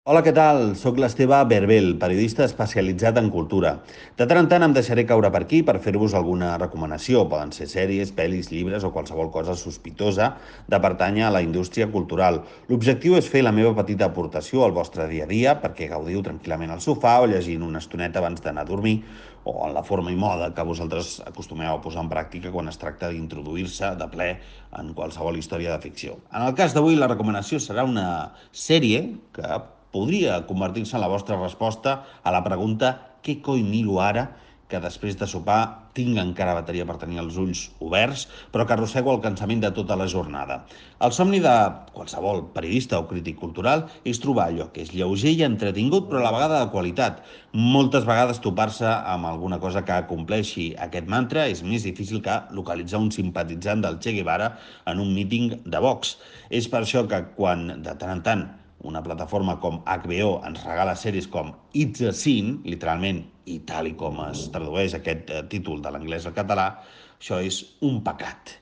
Hola, què tal? Soc l'Esteve Berbel, periodista especialitzat en cultura. De tant en tant em deixaré caure per aquí per fer-vos alguna recomanació. Poden ser sèries, pel·lis, llibres o qualsevol cosa sospitosa de pertànyer a la indústria cultural. L'objectiu és fer la meva petita aportació al vostre dia a dia perquè gaudiu tranquil·lament al sofà o llegint una estoneta abans d'anar a dormir o en la forma i moda que vosaltres acostumeu a posar en pràctica quan es tracta d'introduir-se de ple en qualsevol història de ficció. En el cas d'avui, la recomanació serà una sèrie que podria convertir-se en la vostra resposta a la pregunta què coi miro ara que després de sopar tinc encara bateria per tenir els ulls oberts, però que arrossego el cansament de tota la jornada. El somni de qualsevol periodista o crític cultural és trobar allò que és lleuger i entretingut, però a la vegada de qualitat. Moltes vegades topar-se amb alguna cosa que compleixi aquest mantra és més difícil que localitzar un simpatitzant del Che Guevara en un míting de Vox. És per això que quan de tant en tant una plataforma com HBO ens regala sèries com It's a Sin, literalment, i tal i com es tradueix aquest títol de l'anglès al català, això és un pecat.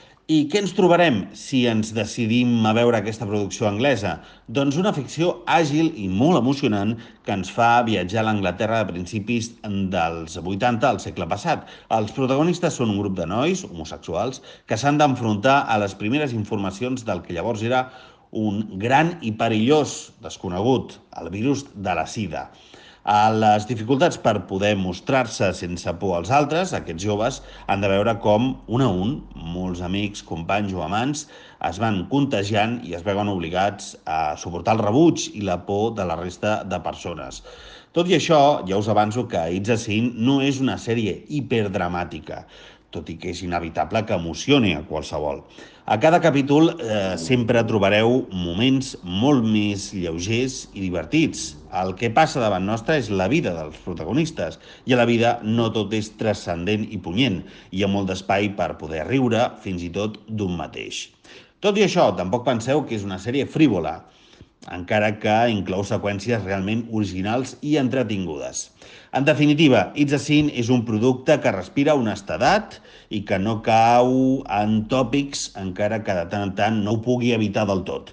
I què ens trobarem si ens decidim a veure aquesta producció anglesa? Doncs una ficció àgil i molt emocionant que ens fa viatjar a l'Anglaterra de principis dels 80 al segle passat. Els protagonistes són un grup de nois homosexuals que s'han d'enfrontar a les primeres informacions del que llavors era un gran i perillós desconegut, el virus de la sida. A les dificultats per poder mostrar-se sense por als altres, aquests joves han de veure com, un a un, molts amics, companys o amants es van contagiant i es veuen obligats a suportar el rebuig i la por de la resta de persones. Tot i això, ja us avanço que It's a Sin no és una sèrie hiperdramàtica, tot i que és inevitable que emocioni a qualsevol. A cada capítol sempre trobareu moments molt més lleugers i divertits. El que passa davant nostra és la vida dels protagonistes i a la vida no tot és transcendent i punyent. Hi ha molt d'espai per poder riure, fins i tot d'un mateix. Tot i això, tampoc penseu que és una sèrie frívola, encara que inclou seqüències realment originals i entretingudes. En definitiva, It's a Sin és un producte que respira honestedat i que no cau en tòpics, encara que de tant en tant no ho pugui evitar del tot.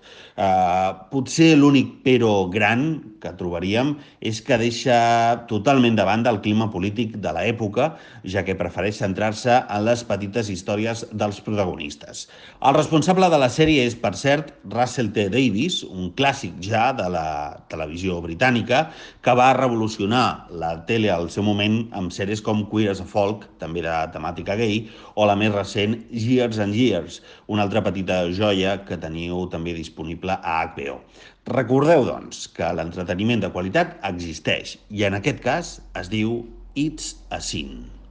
Potser l'únic però gran que trobaríem és que deixa totalment de banda el clima polític de l'època, ja que prefereix centrar-se en les petites històries dels protagonistes. El responsable de la sèrie és, per cert, Russell T. Davies, un clàssic ja de la televisió britànica, que va revolucionar la tele al seu moment amb sèries com Queer as a Folk, també de temàtica gay, o la més recent Years and Years, una altra petita joia que teniu també disponible a HBO. Recordeu, doncs, que l'entreteniment de qualitat existeix i en aquest cas es diu It's a Sin.